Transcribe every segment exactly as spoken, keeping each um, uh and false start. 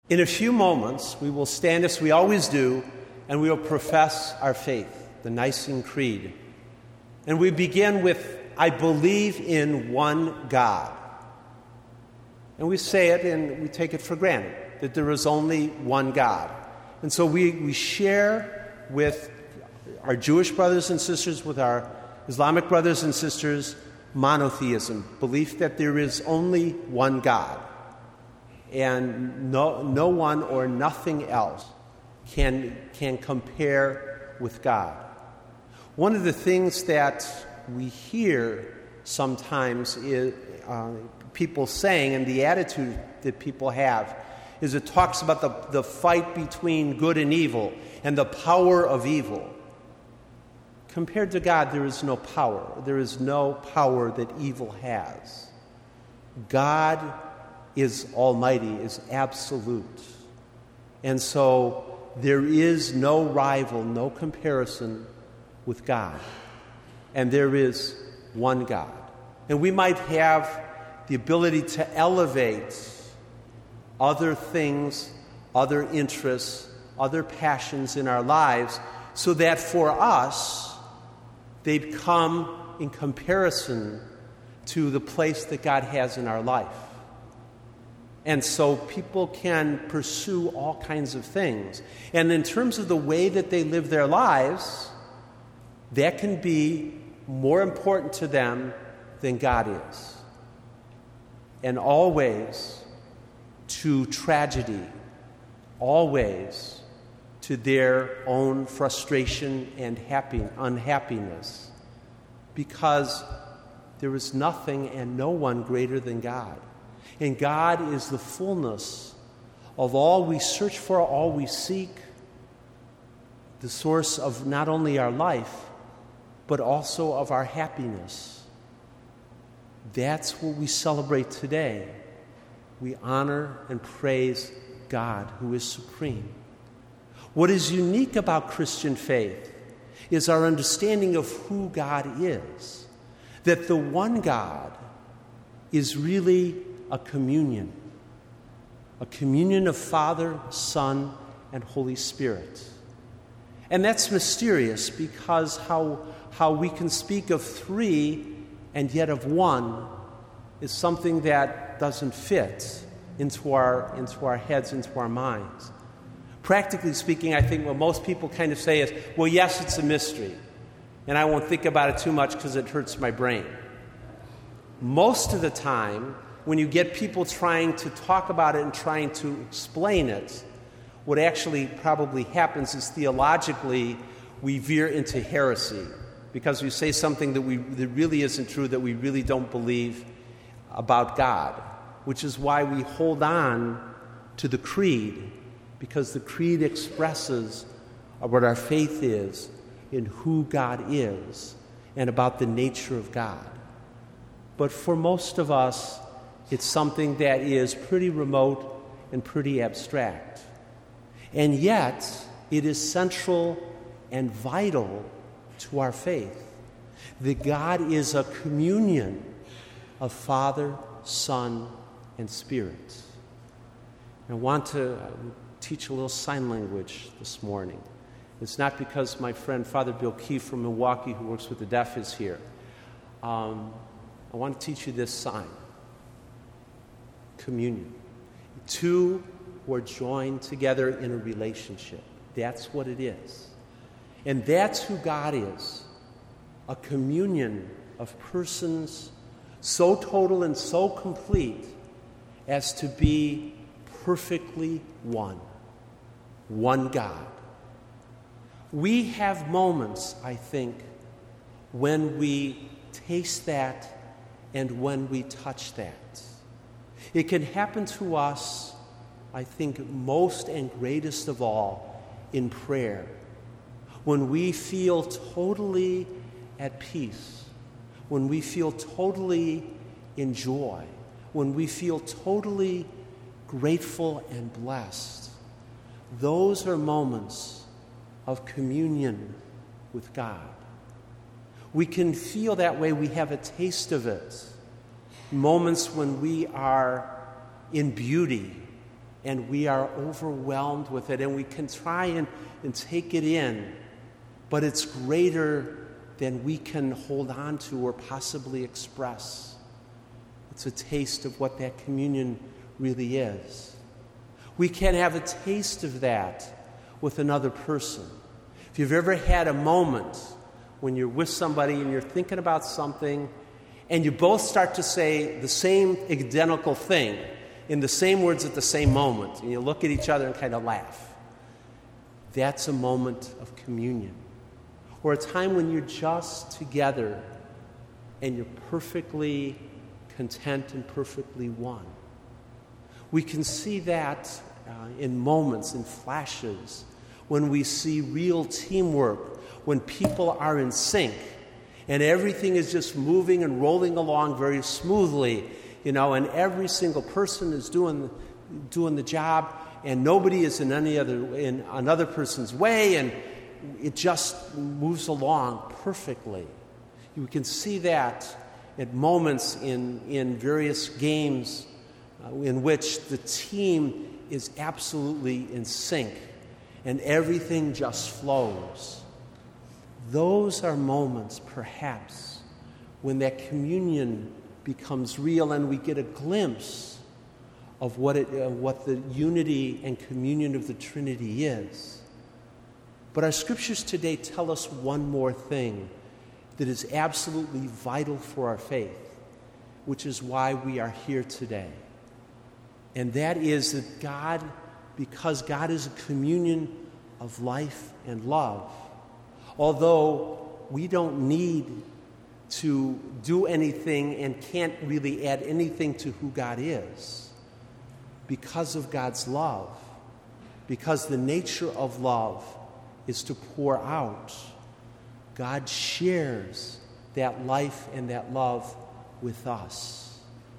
In a few moments, we will stand as we always do, and we will profess our faith, the Nicene Creed. And we begin with, I believe in one God. And we say it and we take it for granted, that there is only one God. And so we, we share with our Jewish brothers and sisters, with our Islamic brothers and sisters, monotheism, belief that there is only one God. And no, no one or nothing else can, can compare with God. One of the things that we hear sometimes is uh, people saying, and the attitude that people have, is it talks about the, the fight between good and evil and the power of evil. Compared to God, there is no power. There is no power that evil has. God is almighty, is absolute. And so there is no rival, no comparison with God. And there is one God. And we might have the ability to elevate other things, other interests, other passions in our lives, so that for us, they come in comparison to the place that God has in our life. And so people can pursue all kinds of things. And in terms of the way that they live their lives, that can be more important to them than God is. And always to tragedy, always to their own frustration and happy, unhappiness, because there is nothing and no one greater than God. And God is the fullness of all we search for, all we seek, the source of not only our life, but also of our happiness. That's what we celebrate today. We honor and praise God, who is supreme. What is unique about Christian faith is our understanding of who God is, that the one God is really a communion, a communion of Father, Son, and Holy Spirit. And that's mysterious because how, how we can speak of three and yet of one is something that doesn't fit into our, into our heads, into our minds. Practically speaking, I think what most people kind of say is, well, yes, it's a mystery, and I won't think about it too much because it hurts my brain. Most of the time, when you get people trying to talk about it and trying to explain it, what actually probably happens is theologically we veer into heresy because we say something that, we, that really isn't true, that we really don't believe about God, which is why we hold on to the creed, because the creed expresses what our faith is in who God is and about the nature of God. But for most of us, it's something that is pretty remote and pretty abstract. And yet, it is central and vital to our faith. That God is a communion of Father, Son, and Spirit. I want to teach a little sign language this morning. It's not because my friend Father Bill Keefe from Milwaukee, who works with the deaf, is here. Um, I want to teach you this sign. Communion. Two who are joined together in a relationship. That's what it is. And that's who God is. A communion of persons so total and so complete as to be perfectly one. One God. We have moments, I think, when we taste that and when we touch that. It can happen to us, I think, most and greatest of all in prayer, when we feel totally at peace, when we feel totally in joy, when we feel totally grateful and blessed. Those are moments of communion with God. We can feel that way. We have a taste of it. Moments when we are in beauty, and we are overwhelmed with it, and we can try and, and take it in, but it's greater than we can hold on to or possibly express. It's a taste of what that communion really is. We can have a taste of that with another person. If you've ever had a moment when you're with somebody and you're thinking about something and you both start to say the same identical thing in the same words at the same moment, and you look at each other and kind of laugh, that's a moment of communion. Or a time when you're just together and you're perfectly content and perfectly one. We can see that uh, in moments, in flashes, when we see real teamwork, when people are in sync, and everything is just moving and rolling along very smoothly, you know, and every single person is doing doing the job, and nobody is in any other in another person's way, and it just moves along perfectly. You can see that at moments in in various games uh, in which the team is absolutely in sync, and everything just flows. Those are moments, perhaps, when that communion becomes real and we get a glimpse of what it, uh, what the unity and communion of the Trinity is. But our scriptures today tell us one more thing that is absolutely vital for our faith, which is why we are here today. And that is that God, because God is a communion of life and love, although we don't need to do anything and can't really add anything to who God is, because of God's love, because the nature of love is to pour out, God shares that life and that love with us.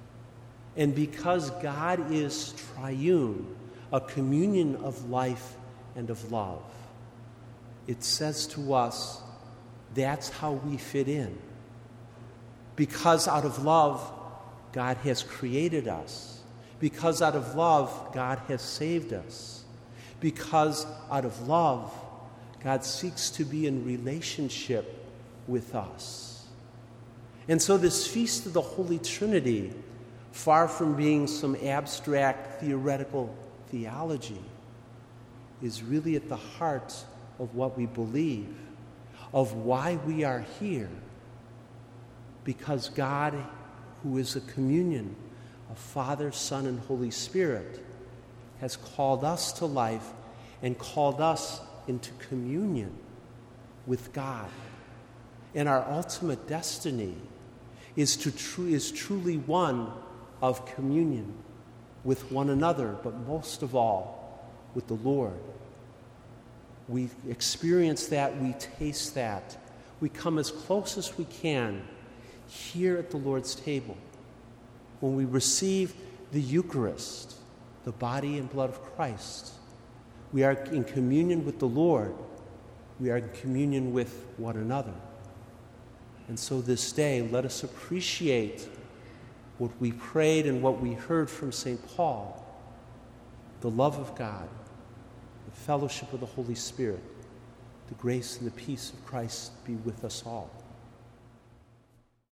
And because God is triune, a communion of life and of love, it says to us that's how we fit in. Because out of love, God has created us. Because out of love, God has saved us. Because out of love, God seeks to be in relationship with us. And so this Feast of the Holy Trinity, far from being some abstract theoretical theology, is really at the heart of what we believe, of why we are here. Because God, who is a communion of Father, Son, and Holy Spirit, has called us to life and called us into communion with God. And our ultimate destiny is to tru- is truly one of communion with one another, but most of all with the Lord. We experience that, we taste that. We come as close as we can here at the Lord's table when we receive the Eucharist, the body and blood of Christ. We are in communion with the Lord. We are in communion with one another. And so this day, let us appreciate what we prayed and what we heard from Saint Paul, the love of God, the fellowship of the Holy Spirit, the grace and the peace of Christ be with us all.